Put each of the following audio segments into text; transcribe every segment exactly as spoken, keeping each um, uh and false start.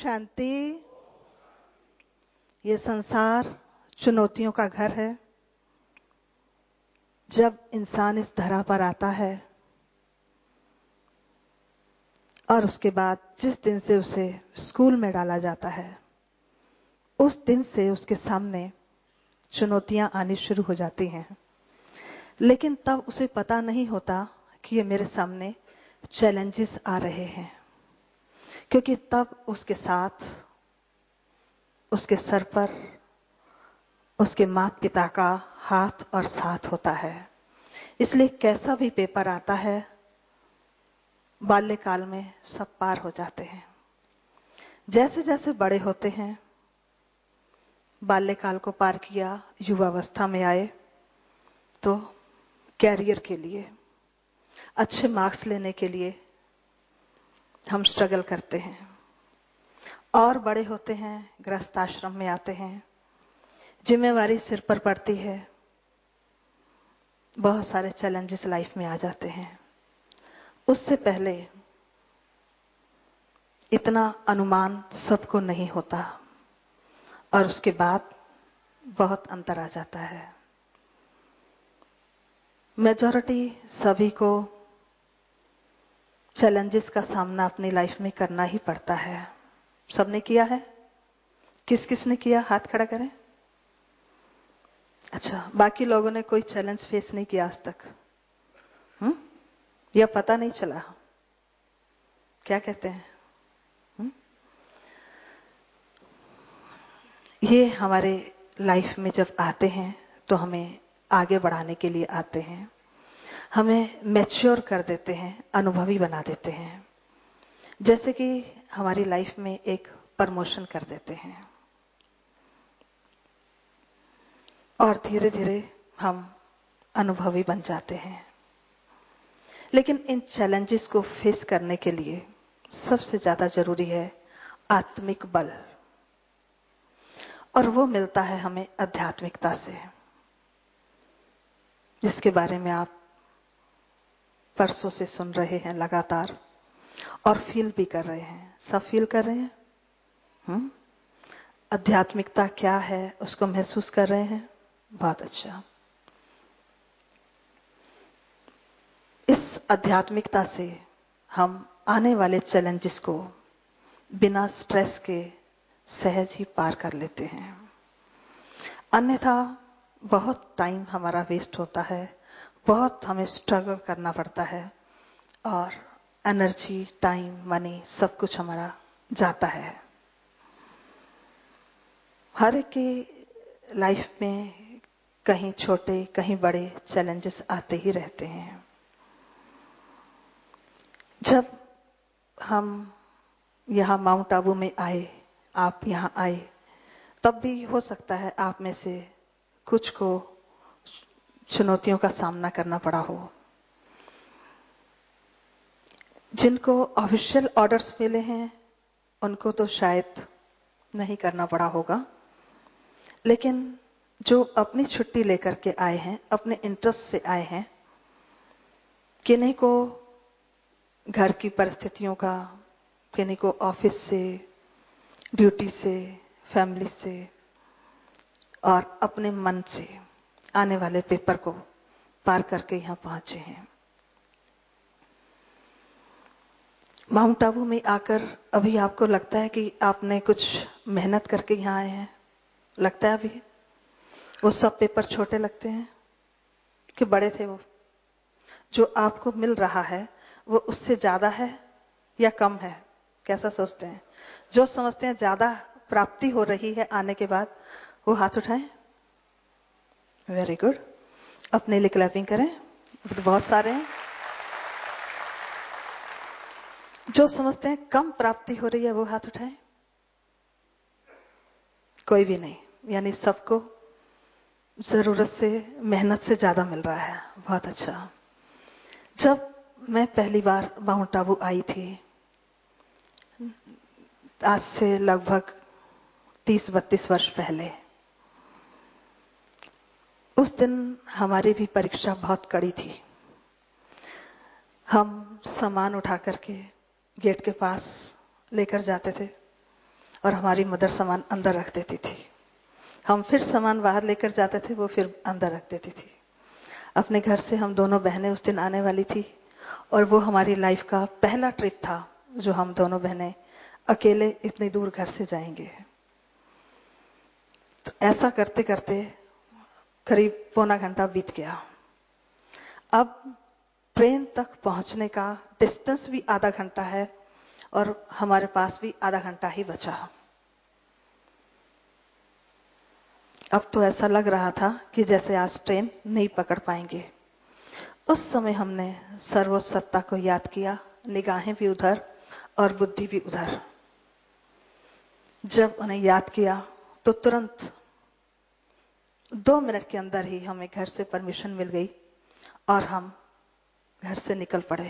शांति। ये संसार चुनौतियों का घर है। जब इंसान इस धरा पर आता है और उसके बाद जिस दिन से उसे स्कूल में डाला जाता है, उस दिन से उसके सामने चुनौतियां आनी शुरू हो जाती हैं। लेकिन तब उसे पता नहीं होता कि ये मेरे सामने चैलेंजेस आ रहे हैं, क्योंकि तब उसके साथ, उसके सर पर उसके माता पिता का हाथ और साथ होता है। इसलिए कैसा भी पेपर आता है, बाल्यकाल में सब पार हो जाते हैं। जैसे जैसे बड़े होते हैं, बाल्यकाल को पार किया, युवावस्था में आए तो कैरियर के लिए, अच्छे मार्क्स लेने के लिए हम स्ट्रगल करते हैं। और बड़े होते हैं, गृहस्थ आश्रम में आते हैं, जिम्मेवारी सिर पर पड़ती है, बहुत सारे चैलेंजेस लाइफ में आ जाते हैं। उससे पहले इतना अनुमान सबको नहीं होता और उसके बाद बहुत अंतर आ जाता है। मेजॉरिटी सभी को चैलेंजेस का सामना अपनी लाइफ में करना ही पड़ता है। सबने किया है? किस किस ने किया? हाथ खड़ा करें। अच्छा, बाकी लोगों ने कोई चैलेंज फेस नहीं किया आज तक? हम्म? या पता नहीं चला? क्या कहते हैं? हुँ? ये हमारे लाइफ में जब आते हैं तो हमें आगे बढ़ाने के लिए आते हैं, हमें मैच्योर कर देते हैं, अनुभवी बना देते हैं। जैसे कि हमारी लाइफ में एक प्रमोशन कर देते हैं और धीरे धीरे हम अनुभवी बन जाते हैं। लेकिन इन चैलेंजेस को फेस करने के लिए सबसे ज्यादा जरूरी है आत्मिक बल, और वो मिलता है हमें आध्यात्मिकता से, जिसके बारे में आप परसों से सुन रहे हैं लगातार और फील भी कर रहे हैं। सब फील कर रहे हैं? हम्म? आध्यात्मिकता क्या है उसको महसूस कर रहे हैं? बहुत अच्छा। इस आध्यात्मिकता से हम आने वाले चैलेंजेस को बिना स्ट्रेस के सहज ही पार कर लेते हैं। अन्यथा बहुत टाइम हमारा वेस्ट होता है, बहुत हमें स्ट्रगल करना पड़ता है और एनर्जी, टाइम, मनी सब कुछ हमारा जाता है। हर एक की लाइफ में कहीं छोटे कहीं बड़े चैलेंजेस आते ही रहते हैं। जब हम यहां माउंट आबू में आए, आप यहां आए, तब भी हो सकता है आप में से कुछ को चुनौतियों का सामना करना पड़ा हो। जिनको ऑफिशियल ऑर्डर्स मिले हैं उनको तो शायद नहीं करना पड़ा होगा, लेकिन जो अपनी छुट्टी लेकर के आए हैं, अपने इंटरेस्ट से आए हैं, किन्हीं को घर की परिस्थितियों का, किन्हीं को ऑफिस से, ड्यूटी से, फैमिली से और अपने मन से आने वाले पेपर को पार करके यहां पहुंचे हैं। माउंट आबू में आकर अभी आपको लगता है कि आपने कुछ मेहनत करके यहां आए हैं? लगता है अभी वो सब पेपर छोटे लगते हैं कि बड़े थे? वो जो आपको मिल रहा है वो उससे ज्यादा है या कम है? कैसा सोचते हैं? जो समझते हैं ज्यादा प्राप्ति हो रही है आने के बाद, वो हाथ उठाएं। Very good. अपने लिए क्लैपिंग करें, तो बहुत सारे हैं। जो समझते हैं कम प्राप्ति हो रही है वो हाथ उठाएं। कोई भी नहीं, यानी सबको जरूरत से, मेहनत से ज्यादा मिल रहा है। बहुत अच्छा। जब मैं पहली बार माउंट आबू आई थी, आज से लगभग तीस बत्तीस वर्ष पहले, उस दिन हमारी भी परीक्षा बहुत कड़ी थी। हम सामान उठा करके गेट के पास लेकर जाते थे और हमारी मदर सामान अंदर रख देती थी। हम फिर सामान बाहर लेकर जाते थे, वो फिर अंदर रख देती थी। अपने घर से हम दोनों बहनें उस दिन आने वाली थी और वो हमारी लाइफ का पहला ट्रिप था जो हम दोनों बहनें अकेले इतनी दूर घर से जाएंगे। तो ऐसा करते करते करीब पौना घंटा बीत गया। अब ट्रेन तक पहुंचने का डिस्टेंस भी आधा घंटा है और हमारे पास भी आधा घंटा ही बचा। अब तो ऐसा लग रहा था कि जैसे आज ट्रेन नहीं पकड़ पाएंगे। उस समय हमने सर्वोच्च सत्ता को याद किया, निगाहें भी उधर और बुद्धि भी उधर। जब उन्हें याद किया तो तुरंत दो मिनट के अंदर ही हमें घर से परमिशन मिल गई और हम घर से निकल पड़े।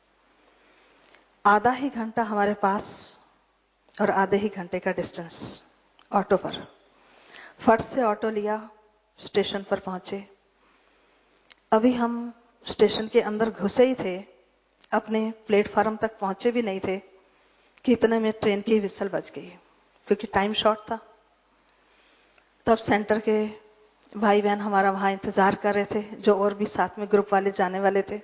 आधा ही घंटा हमारे पास और आधे ही घंटे का डिस्टेंस ऑटो पर। फट से ऑटो लिया, स्टेशन पर पहुंचे। अभी हम स्टेशन के अंदर घुसे ही थे, अपने प्लेटफार्म तक पहुंचे भी नहीं थे कि इतने में ट्रेन की विसल बज गई, क्योंकि टाइम शॉर्ट था। तब सेंटर के भाई बहन हमारा वहां इंतजार कर रहे थे, जो और भी साथ में ग्रुप वाले जाने वाले थे।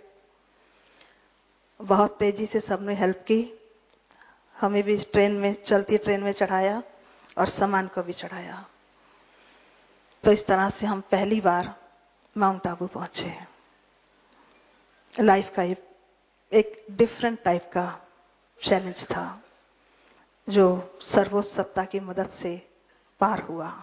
बहुत तेजी से सबने हेल्प की, हमें भी ट्रेन में, चलती ट्रेन में चढ़ाया और सामान को भी चढ़ाया। तो इस तरह से हम पहली बार माउंट आबू पहुंचे। लाइफ का एक डिफरेंट टाइप का चैलेंज था जो सर्वोच्च सत्ता की मदद से पार हुआ।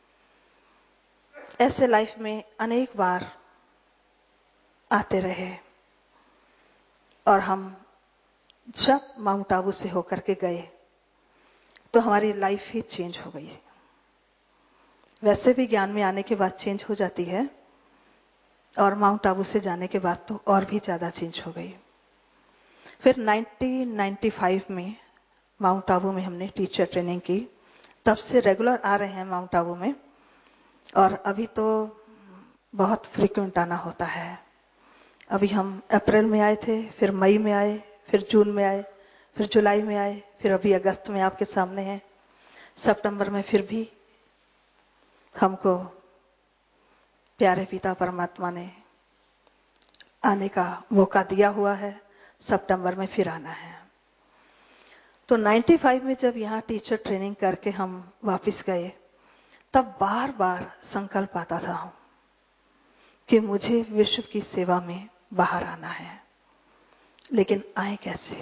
ऐसे लाइफ में अनेक बार आते रहे और हम जब माउंट आबू से होकर के गए तो हमारी लाइफ ही चेंज हो गई। वैसे भी ज्ञान में आने के बाद चेंज हो जाती है और माउंट आबू से जाने के बाद तो और भी ज्यादा चेंज हो गई। फिर नाइनटीन नाइंटी फाइव में माउंट आबू में हमने टीचर ट्रेनिंग की। तब से रेगुलर आ रहे हैं माउंट आबू में और अभी तो बहुत फ्रीक्वेंट आना होता है। अभी हम अप्रैल में आए थे, फिर मई में आए, फिर जून में आए, फिर जुलाई में आए, फिर अभी अगस्त में आपके सामने हैं। सितंबर में फिर भी हमको प्यारे पिता परमात्मा ने आने का मौका दिया हुआ है। सितंबर में फिर आना है। तो पचानवे में जब यहाँ टीचर ट्रेनिंग करके हम वापस गए, तब बार बार संकल्प आता था कि मुझे विश्व की सेवा में बाहर आना है, लेकिन आए कैसे?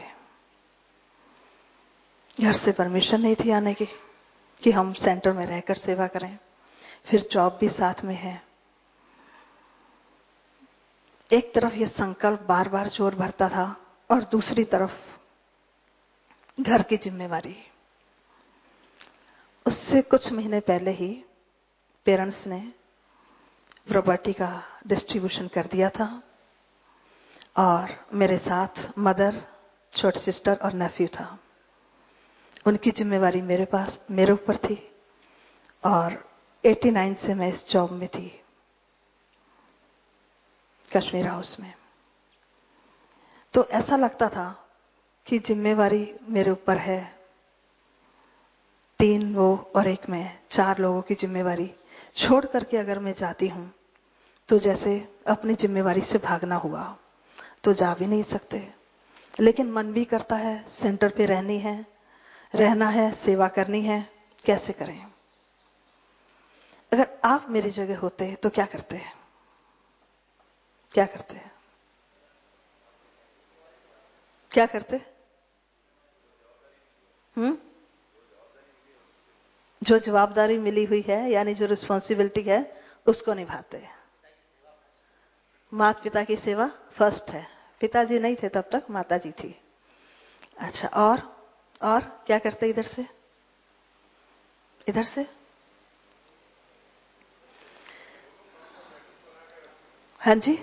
घर से परमिशन नहीं थी आने की कि हम सेंटर में रहकर सेवा करें, फिर जॉब भी साथ में है। एक तरफ ये संकल्प बार बार जोर भरता था और दूसरी तरफ घर की जिम्मेवारी। उससे कुछ महीने पहले ही पेरेंट्स ने प्रॉपर्टी का डिस्ट्रीब्यूशन कर दिया था और मेरे साथ मदर, छोटी सिस्टर और नेफ्यू था। उनकी जिम्मेवारी मेरे पास, मेरे ऊपर थी और नवासी से मैं इस जॉब में थी, कश्मीर हाउस में। तो ऐसा लगता था कि जिम्मेवारी मेरे ऊपर है, तीन वो और एक मैं, चार लोगों की जिम्मेवारी छोड़ करके अगर मैं जाती हूं तो जैसे अपनी जिम्मेवारी से भागना हुआ। तो जा भी नहीं सकते, लेकिन मन भी करता है, सेंटर पे रहनी है, रहना है, सेवा करनी है, कैसे करें? अगर आप मेरी जगह होते तो क्या करते हैं? क्या करते हैं? क्या करते? हम्म जो जवाबदारी मिली हुई है, यानी जो रिस्पॉन्सिबिलिटी है, उसको निभाते हैं। माता पिता की सेवा फर्स्ट है। पिताजी नहीं थे तब तक, माता जी थी। अच्छा, और और क्या करते? इधर से इधर से हाँ जी,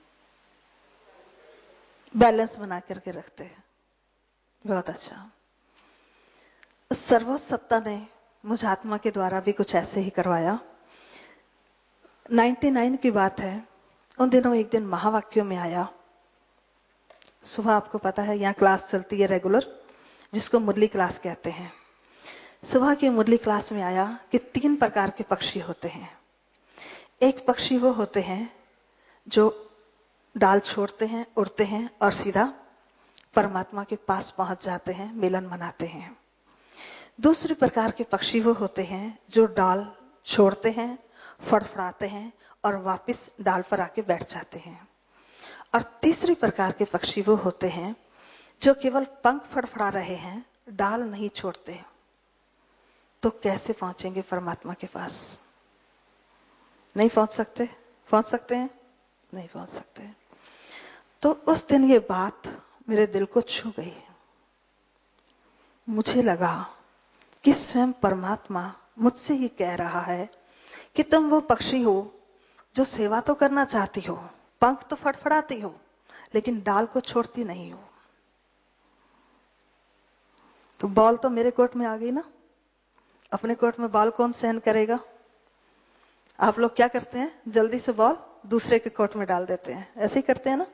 बैलेंस बना करके रखते हैं। बहुत अच्छा। सर्वोच्च सत्ता ने मुझे आत्मा के द्वारा भी कुछ ऐसे ही करवाया। निन्यानवे की बात है। उन दिनों एक दिन महावाक्यों में आया। सुबह आपको पता है यहाँ क्लास चलती है रेगुलर, जिसको मुरली क्लास कहते हैं। सुबह की मुरली क्लास में आया कि तीन प्रकार के पक्षी होते हैं। एक पक्षी वो होते हैं जो डाल छोड़ते हैं, उड़ते हैं और सीधा परमात्मा के पास पहुंच जाते हैं, मिलन मनाते हैं। दूसरे प्रकार के पक्षी वो होते हैं जो डाल छोड़ते हैं, फड़फड़ाते हैं और वापस डाल पर आके बैठ जाते हैं। और तीसरे प्रकार के पक्षी वो होते हैं जो केवल पंख फड़फड़ा रहे हैं, डाल नहीं छोड़ते। तो कैसे पहुंचेंगे परमात्मा के पास? नहीं पहुंच सकते? पहुंच सकते हैं? नहीं पहुंच सकते। तो उस दिन ये बात मेरे दिल को छू गई। मुझे लगा कि स्वयं परमात्मा मुझसे ही कह रहा है कि तुम वो पक्षी हो जो सेवा तो करना चाहती हो, पंख तो फड़फड़ाती हो, लेकिन डाल को छोड़ती नहीं हो। तो बॉल तो मेरे कोर्ट में आ गई ना। अपने कोर्ट में बॉल कौन सहन करेगा? आप लोग क्या करते हैं? जल्दी से बॉल दूसरे के कोर्ट में डाल देते हैं, ऐसे ही करते हैं ना।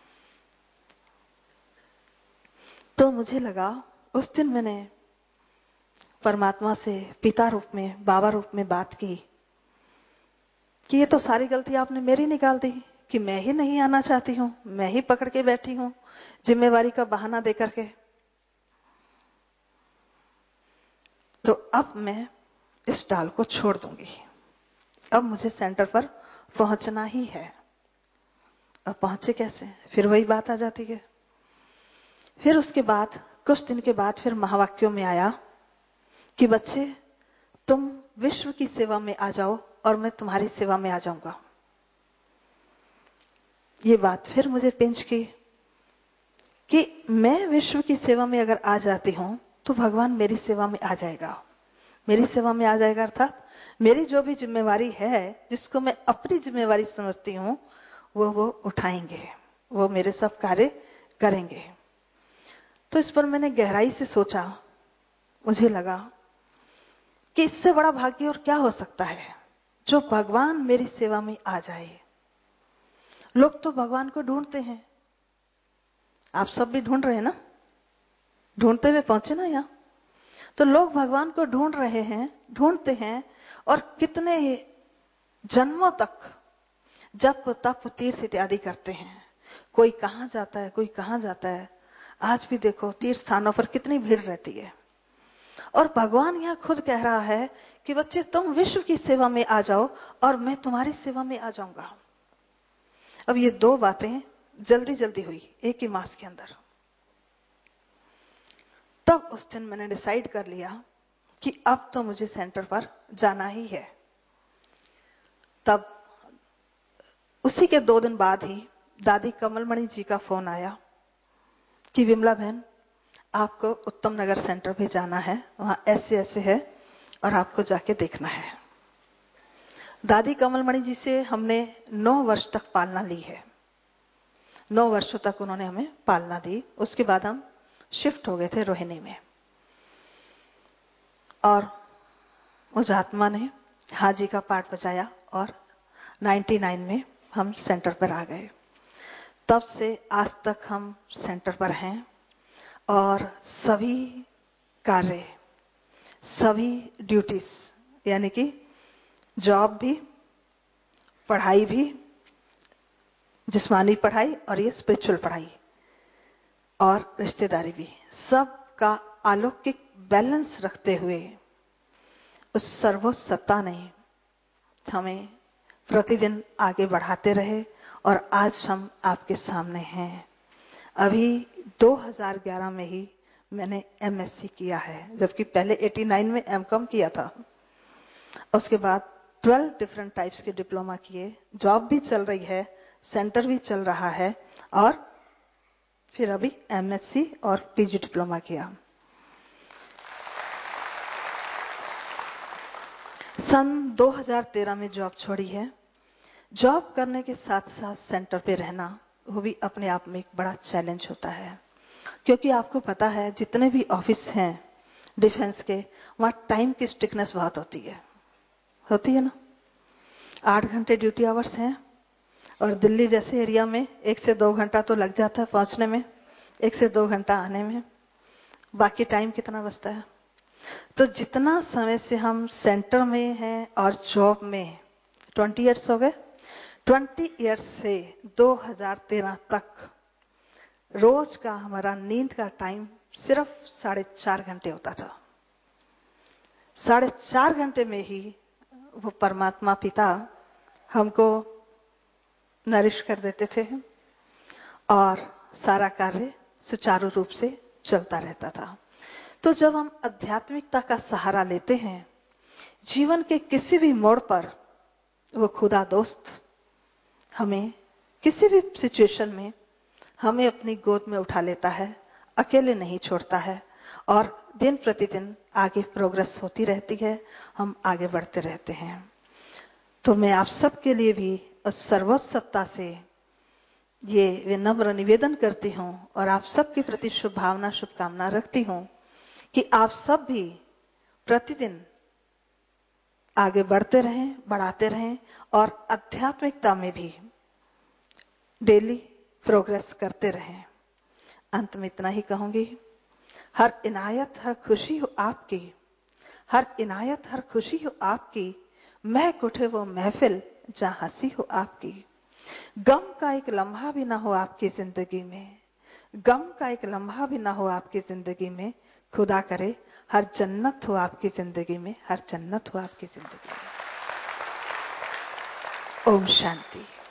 तो मुझे लगा, उस दिन मैंने परमात्मा से पिता रूप में, बाबा रूप में बात की कि ये तो सारी गलती आपने मेरी निकाल दी कि मैं ही नहीं आना चाहती हूं, मैं ही पकड़ के बैठी हूं जिम्मेवारी का बहाना देकर के। तो अब मैं इस डाल को छोड़ दूंगी। अब मुझे सेंटर पर पहुंचना ही है। अब पहुंचे कैसे? फिर वही बात आ जाती है। फिर उसके बाद कुछ दिन के बाद फिर महावाक्यों में आया कि बच्चे तुम विश्व की सेवा में आ जाओ और मैं तुम्हारी सेवा में आ जाऊंगा। ये बात फिर मुझे पिंच की कि मैं विश्व की सेवा में अगर आ जाती हूं तो भगवान मेरी सेवा में आ जाएगा। मेरी सेवा में आ जाएगा अर्थात मेरी जो भी जिम्मेवारी है, जिसको मैं अपनी जिम्मेवारी समझती हूं, वो वो उठाएंगे, वो मेरे सब कार्य करेंगे। तो इस पर मैंने गहराई से सोचा। मुझे लगा कि इससे बड़ा भाग्य और क्या हो सकता है जो भगवान मेरी सेवा में आ जाए। लोग तो भगवान को ढूंढते हैं, आप सब भी ढूंढ रहे हैं ना, ढूंढते हुए पहुंचे ना यहां। तो लोग भगवान को ढूंढ रहे हैं, ढूंढते हैं, और कितने जन्मों तक जप तप तीर्थ इत्यादि करते हैं। कोई कहां जाता है, कोई कहां जाता है। आज भी देखो तीर्थ स्थानों पर कितनी भीड़ रहती है। और भगवान यहां खुद कह रहा है कि बच्चे तुम विश्व की सेवा में आ जाओ और मैं तुम्हारी सेवा में आ जाऊंगा। अब ये दो बातें जल्दी जल्दी हुई एक ही मास के अंदर। तब उस दिन मैंने डिसाइड कर लिया कि अब तो मुझे सेंटर पर जाना ही है। तब उसी के दो दिन बाद ही दादी कमलमणि जी का फोन आया कि विमला बहन, आपको उत्तम नगर सेंटर पे जाना है, वहां ऐसे ऐसे है और आपको जाके देखना है। दादी कमलमणि जी से हमने नौ वर्ष तक पालना ली है। नौ वर्षों तक उन्होंने हमें पालना दी। उसके बाद हम शिफ्ट हो गए थे रोहिणी में, और उस आत्मा ने हाजी का पाठ बजाया और निन्यानवे में हम सेंटर पर आ गए। तब से आज तक हम सेंटर पर हैं और सभी कार्य, सभी ड्यूटीज, यानी कि जॉब भी, पढ़ाई भी, जिस्मानी पढ़ाई और ये स्पिरिचुअल पढ़ाई और रिश्तेदारी भी, सब का अलौकिक बैलेंस रखते हुए उस सर्वोच्च सत्ता ने हमें प्रतिदिन आगे बढ़ाते रहे और आज हम आपके सामने हैं। अभी दो हज़ार ग्यारह में ही मैंने एमएससी किया है, जबकि पहले नवासी में एमकॉम किया था। उसके बाद बारह डिफरेंट टाइप्स के डिप्लोमा किए, जॉब भी चल रही है, सेंटर भी चल रहा है, और फिर अभी एमएससी और पीजी डिप्लोमा किया। सन दो हज़ार तेरह में जॉब छोड़ी है। जॉब करने के साथ साथ सेंटर पे रहना, वो भी अपने आप में एक बड़ा चैलेंज होता है, क्योंकि आपको पता है जितने भी ऑफिस हैं डिफेंस के, वहां टाइम की स्ट्रिक्टनेस बहुत होती है होती है ना। आठ घंटे ड्यूटी आवर्स हैं, और दिल्ली जैसे एरिया में एक से दो घंटा तो लग जाता है पहुंचने में, एक से दो घंटा आने में, बाकी टाइम कितना बचता है। तो जितना समय से हम सेंटर में हैं और जॉब में, ट्वेंटी इयर्स हो गए, ट्वेंटी इयर्स से दो हज़ार तेरह तक रोज का हमारा नींद का टाइम सिर्फ साढ़े चार घंटे होता था। साढ़े चार घंटे में ही वो परमात्मा पिता हमको नरिश कर देते थे और सारा कार्य सुचारू रूप से चलता रहता था। तो जब हम आध्यात्मिकता का सहारा लेते हैं, जीवन के किसी भी मोड़ पर वो खुदा दोस्त हमें किसी भी सिचुएशन में हमें अपनी गोद में उठा लेता है, अकेले नहीं छोड़ता है और दिन प्रतिदिन आगे प्रोग्रेस होती रहती है, हम आगे बढ़ते रहते हैं। तो मैं आप सबके लिए भी उस सर्वोच्च सत्ता से ये विनम्र निवेदन करती हूँ और आप सबके प्रति शुभ भावना शुभकामना रखती हूँ कि आप सब भी प्रतिदिन आगे बढ़ते रहें, बढ़ाते रहें और आध्यात्मिकता में भी डेली प्रोग्रेस करते रहें। अंत में इतना ही कहूंगी, हर इनायत हर खुशी हो आपकी, हर इनायत हर खुशी हो आपकी, महक उठे वो महफिल जहां हंसी हो आपकी। गम का एक लम्हा भी ना हो आपकी जिंदगी में, गम का एक लम्हा भी ना हो आपकी जिंदगी में, खुदा करे हर जन्नत हो आपकी जिंदगी में, हर जन्नत हो आपकी जिंदगी में। ओम शांति।